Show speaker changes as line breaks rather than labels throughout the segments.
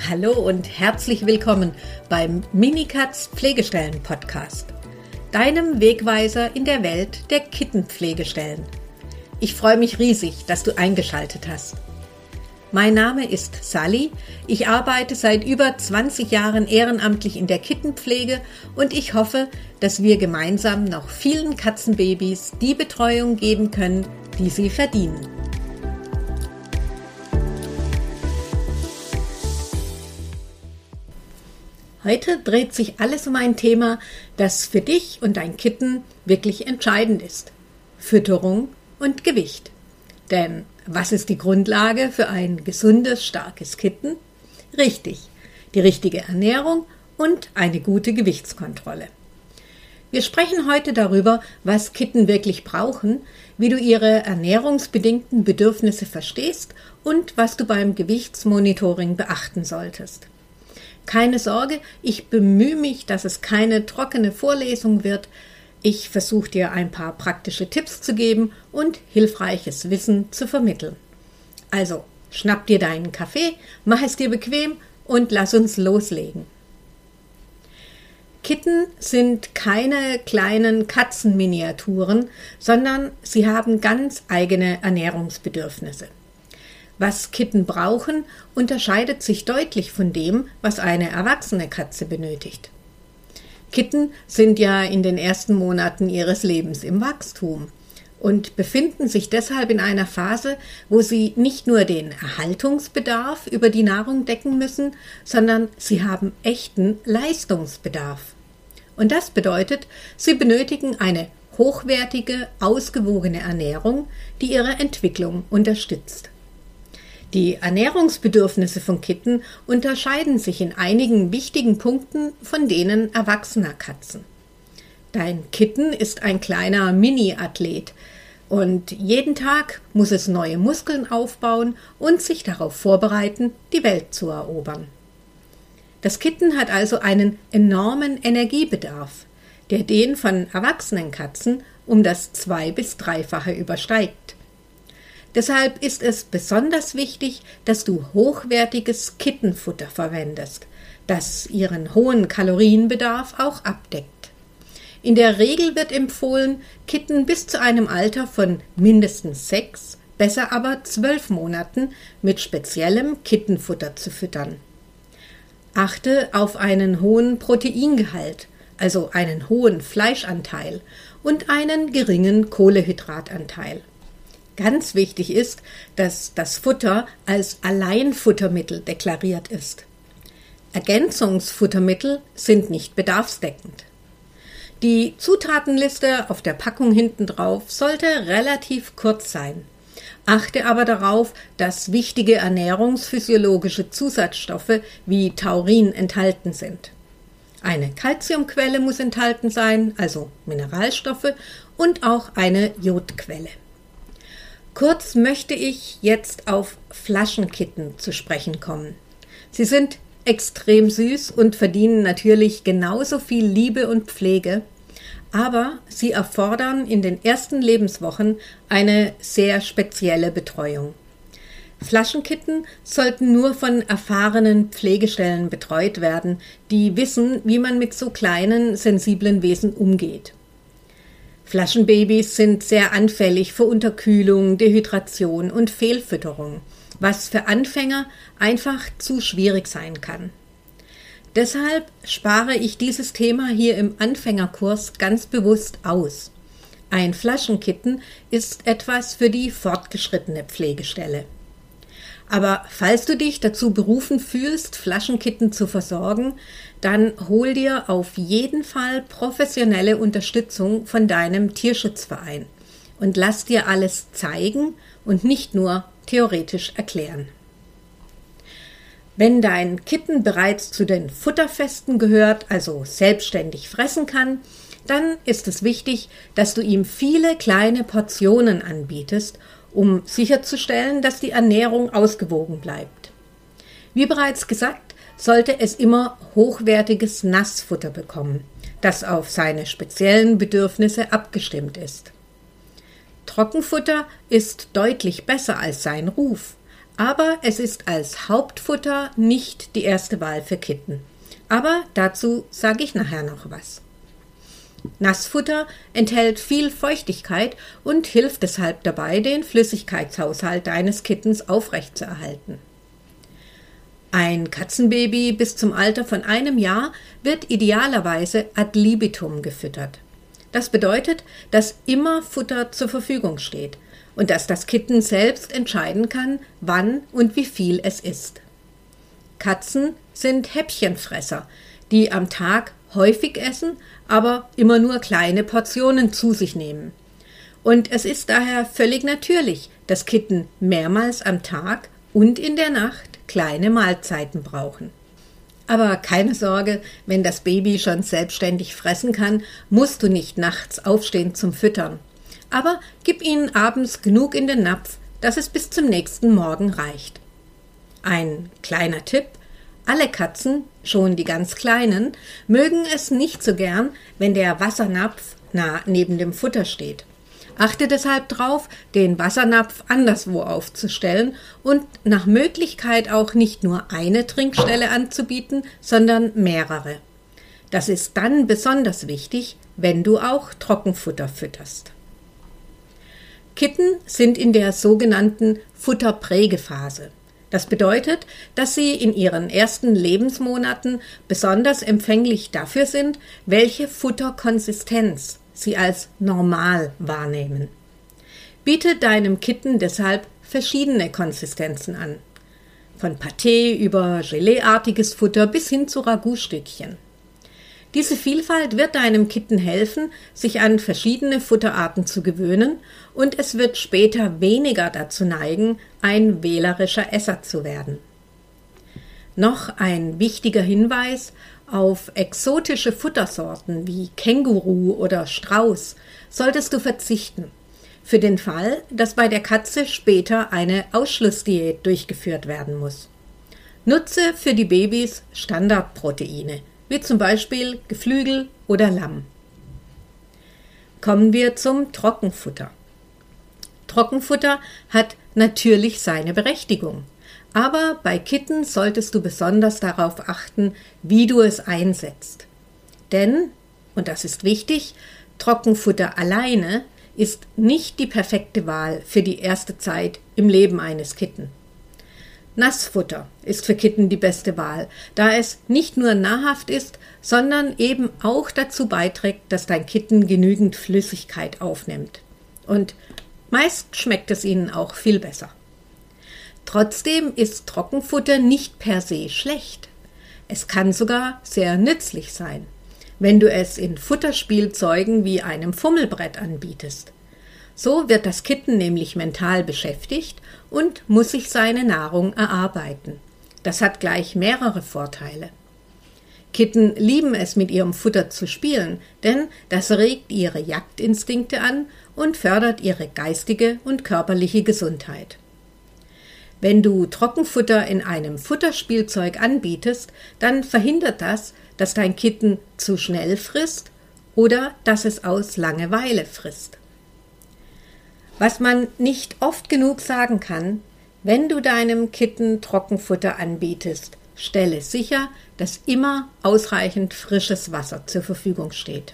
Hallo und herzlich willkommen beim Minikatz Pflegestellen Podcast, deinem Wegweiser in der Welt der Kittenpflegestellen. Ich freue mich riesig, dass du eingeschaltet hast. Mein Name ist Sally, ich arbeite seit über 20 Jahren ehrenamtlich in der Kittenpflege und ich hoffe, dass wir gemeinsam noch vielen Katzenbabys die Betreuung geben können, die sie verdienen. Heute dreht sich alles um ein Thema, das für dich und dein Kitten wirklich entscheidend ist: Fütterung und Gewicht. Denn was ist die Grundlage für ein gesundes, starkes Kitten? Richtig, die richtige Ernährung und eine gute Gewichtskontrolle. Wir sprechen heute darüber, was Kitten wirklich brauchen, wie du ihre ernährungsbedingten Bedürfnisse verstehst und was du beim Gewichtsmonitoring beachten solltest. Keine Sorge, ich bemühe mich, dass es keine trockene Vorlesung wird. Ich versuche dir ein paar praktische Tipps zu geben und hilfreiches Wissen zu vermitteln. Also, schnapp dir deinen Kaffee, mach es dir bequem und lass uns loslegen. Kitten sind keine kleinen Katzenminiaturen, sondern sie haben ganz eigene Ernährungsbedürfnisse. Was Kitten brauchen, unterscheidet sich deutlich von dem, was eine erwachsene Katze benötigt. Kitten sind ja in den ersten Monaten ihres Lebens im Wachstum und befinden sich deshalb in einer Phase, wo sie nicht nur den Erhaltungsbedarf über die Nahrung decken müssen, sondern sie haben echten Leistungsbedarf. Und das bedeutet, sie benötigen eine hochwertige, ausgewogene Ernährung, die ihre Entwicklung unterstützt. Die Ernährungsbedürfnisse von Kitten unterscheiden sich in einigen wichtigen Punkten von denen erwachsener Katzen. Dein Kitten ist ein kleiner Mini-Athlet und jeden Tag muss es neue Muskeln aufbauen und sich darauf vorbereiten, die Welt zu erobern. Das Kitten hat also einen enormen Energiebedarf, der den von erwachsenen Katzen um das 2- bis 3-fache übersteigt. Deshalb ist es besonders wichtig, dass du hochwertiges Kittenfutter verwendest, das ihren hohen Kalorienbedarf auch abdeckt. In der Regel wird empfohlen, Kitten bis zu einem Alter von mindestens 6, besser aber 12 Monaten mit speziellem Kittenfutter zu füttern. Achte auf einen hohen Proteingehalt, also einen hohen Fleischanteil und einen geringen Kohlenhydratanteil. Ganz wichtig ist, dass das Futter als Alleinfuttermittel deklariert ist. Ergänzungsfuttermittel sind nicht bedarfsdeckend. Die Zutatenliste auf der Packung hinten drauf sollte relativ kurz sein. Achte aber darauf, dass wichtige ernährungsphysiologische Zusatzstoffe wie Taurin enthalten sind. Eine Calciumquelle muss enthalten sein, also Mineralstoffe, und auch eine Jodquelle. Kurz möchte ich jetzt auf Flaschenkitten zu sprechen kommen. Sie sind extrem süß und verdienen natürlich genauso viel Liebe und Pflege, aber sie erfordern in den ersten Lebenswochen eine sehr spezielle Betreuung. Flaschenkitten sollten nur von erfahrenen Pflegestellen betreut werden, die wissen, wie man mit so kleinen, sensiblen Wesen umgeht. Flaschenbabys sind sehr anfällig für Unterkühlung, Dehydration und Fehlfütterung, was für Anfänger einfach zu schwierig sein kann. Deshalb spare ich dieses Thema hier im Anfängerkurs ganz bewusst aus. Ein Flaschenkitten ist etwas für die fortgeschrittene Pflegestelle. Aber falls du dich dazu berufen fühlst, Flaschenkitten zu versorgen, dann hol dir auf jeden Fall professionelle Unterstützung von deinem Tierschutzverein und lass dir alles zeigen und nicht nur theoretisch erklären. Wenn dein Kitten bereits zu den Futterfesten gehört, also selbstständig fressen kann, dann ist es wichtig, dass du ihm viele kleine Portionen anbietest, um sicherzustellen, dass die Ernährung ausgewogen bleibt. Wie bereits gesagt, sollte es immer hochwertiges Nassfutter bekommen, das auf seine speziellen Bedürfnisse abgestimmt ist. Trockenfutter ist deutlich besser als sein Ruf, Aber es ist als Hauptfutter nicht die erste Wahl für Kitten. Aber dazu sage ich nachher noch was. Nassfutter enthält viel Feuchtigkeit und hilft deshalb dabei, den Flüssigkeitshaushalt deines Kittens aufrechtzuerhalten. Ein Katzenbaby bis zum Alter von 1 Jahr wird idealerweise ad libitum gefüttert. Das bedeutet, dass immer Futter zur Verfügung steht und dass das Kitten selbst entscheiden kann, wann und wie viel es isst. Katzen sind Häppchenfresser, die am Tag häufig essen, aber immer nur kleine Portionen zu sich nehmen. Und es ist daher völlig natürlich, dass Kitten mehrmals am Tag und in der Nacht kleine Mahlzeiten brauchen. Aber keine Sorge, wenn das Baby schon selbstständig fressen kann, musst du nicht nachts aufstehen zum Füttern. Aber gib ihnen abends genug in den Napf, dass es bis zum nächsten Morgen reicht. Ein kleiner Tipp: Alle Katzen, schon die ganz Kleinen, mögen es nicht so gern, wenn der Wassernapf nah neben dem Futter steht. Achte deshalb darauf, den Wassernapf anderswo aufzustellen und nach Möglichkeit auch nicht nur eine Trinkstelle anzubieten, sondern mehrere. Das ist dann besonders wichtig, wenn du auch Trockenfutter fütterst. Kitten sind in der sogenannten Futterprägephase. Das bedeutet, dass sie in ihren ersten Lebensmonaten besonders empfänglich dafür sind, welche Futterkonsistenz sie als normal wahrnehmen. Biete deinem Kitten deshalb verschiedene Konsistenzen an. Von Pâté über Geleeartiges Futter bis hin zu Ragoutstückchen. Diese Vielfalt wird deinem Kitten helfen, sich an verschiedene Futterarten zu gewöhnen, und es wird später weniger dazu neigen, ein wählerischer Esser zu werden. Noch ein wichtiger Hinweis: Auf exotische Futtersorten wie Känguru oder Strauß solltest du verzichten, für den Fall, dass bei der Katze später eine Ausschlussdiät durchgeführt werden muss. Nutze für die Babys Standardproteine, wie zum Beispiel Geflügel oder Lamm. Kommen wir zum Trockenfutter. Trockenfutter hat natürlich seine Berechtigung, aber bei Kitten solltest du besonders darauf achten, wie du es einsetzt. Denn, und das ist wichtig, Trockenfutter alleine ist nicht die perfekte Wahl für die erste Zeit im Leben eines Kitten. Nassfutter ist für Kitten die beste Wahl, da es nicht nur nahrhaft ist, sondern eben auch dazu beiträgt, dass dein Kitten genügend Flüssigkeit aufnimmt. Und meist schmeckt es ihnen auch viel besser. Trotzdem ist Trockenfutter nicht per se schlecht. Es kann sogar sehr nützlich sein, wenn du es in Futterspielzeugen wie einem Fummelbrett anbietest. So wird das Kitten nämlich mental beschäftigt und muss sich seine Nahrung erarbeiten. Das hat gleich mehrere Vorteile. Kitten lieben es, mit ihrem Futter zu spielen, denn das regt ihre Jagdinstinkte an und fördert ihre geistige und körperliche Gesundheit. Wenn du Trockenfutter in einem Futterspielzeug anbietest, dann verhindert das, dass dein Kitten zu schnell frisst oder dass es aus Langeweile frisst. Was man nicht oft genug sagen kann: Wenn du deinem Kitten Trockenfutter anbietest, stelle sicher, dass immer ausreichend frisches Wasser zur Verfügung steht.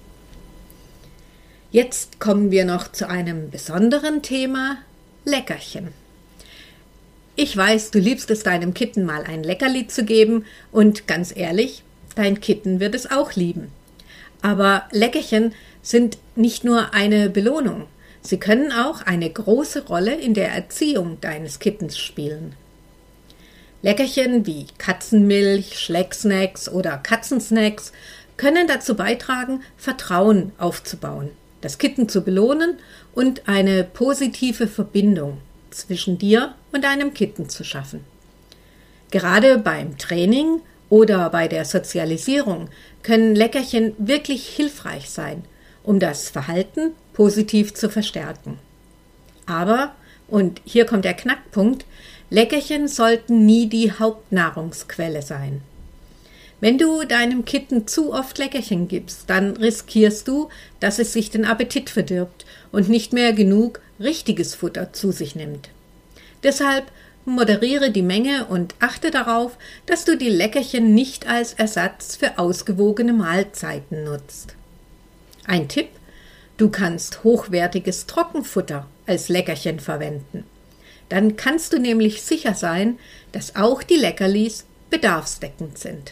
Jetzt kommen wir noch zu einem besonderen Thema: Leckerchen. Ich weiß, du liebst es, deinem Kitten mal ein Leckerli zu geben, und ganz ehrlich, dein Kitten wird es auch lieben. Aber Leckerchen sind nicht nur eine Belohnung, sie können auch eine große Rolle in der Erziehung deines Kittens spielen. Leckerchen wie Katzenmilch, Schlecksnacks oder Katzensnacks können dazu beitragen, Vertrauen aufzubauen, das Kitten zu belohnen und eine positive Verbindung zwischen dir und deinem Kitten zu schaffen. Gerade beim Training oder bei der Sozialisierung können Leckerchen wirklich hilfreich sein, um das Verhalten positiv zu verstärken. Aber, und hier kommt der Knackpunkt, Leckerchen sollten nie die Hauptnahrungsquelle sein. Wenn du deinem Kitten zu oft Leckerchen gibst, dann riskierst du, dass es sich den Appetit verdirbt und nicht mehr genug richtiges Futter zu sich nimmt. Deshalb moderiere die Menge und achte darauf, dass du die Leckerchen nicht als Ersatz für ausgewogene Mahlzeiten nutzt. Ein Tipp: Du kannst hochwertiges Trockenfutter als Leckerchen verwenden. Dann kannst du nämlich sicher sein, dass auch die Leckerlis bedarfsdeckend sind.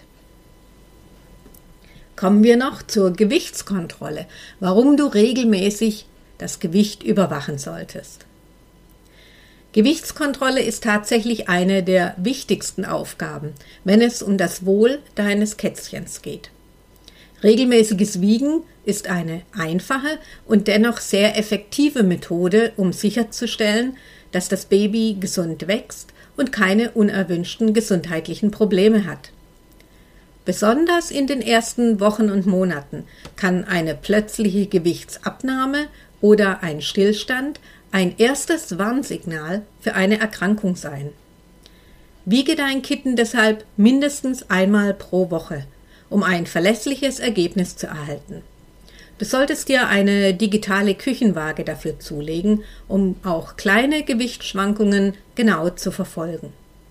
Kommen wir noch zur Gewichtskontrolle, warum du regelmäßig das Gewicht überwachen solltest. Gewichtskontrolle ist tatsächlich eine der wichtigsten Aufgaben, wenn es um das Wohl deines Kätzchens geht. Regelmäßiges Wiegen ist eine einfache und dennoch sehr effektive Methode, um sicherzustellen, dass das Baby gesund wächst und keine unerwünschten gesundheitlichen Probleme hat. Besonders in den ersten Wochen und Monaten kann eine plötzliche Gewichtsabnahme oder ein Stillstand ein erstes Warnsignal für eine Erkrankung sein. Wiege dein Kitten deshalb mindestens einmal pro Woche, um ein verlässliches Ergebnis zu erhalten. Du solltest dir eine digitale Küchenwaage dafür zulegen, um auch kleine Gewichtsschwankungen genau zu verfolgen.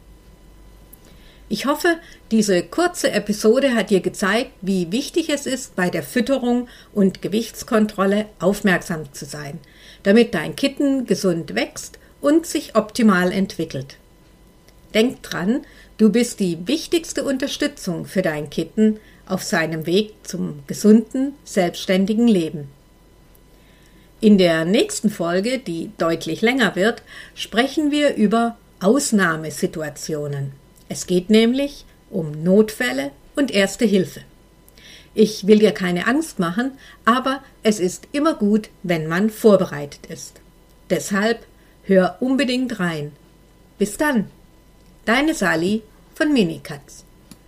Ich hoffe, diese kurze Episode hat dir gezeigt, wie wichtig es ist, bei der Fütterung und Gewichtskontrolle aufmerksam zu sein, damit dein Kitten gesund wächst und sich optimal entwickelt. Denk dran, du bist die wichtigste Unterstützung für dein Kitten auf seinem Weg zum gesunden, selbstständigen Leben. In der nächsten Folge, die deutlich länger wird, sprechen wir über Ausnahmesituationen. Es geht nämlich um Notfälle und Erste Hilfe. Ich will dir keine Angst machen, aber es ist immer gut, wenn man vorbereitet ist. Deshalb hör unbedingt rein. Bis dann, deine Sally von Minikatz.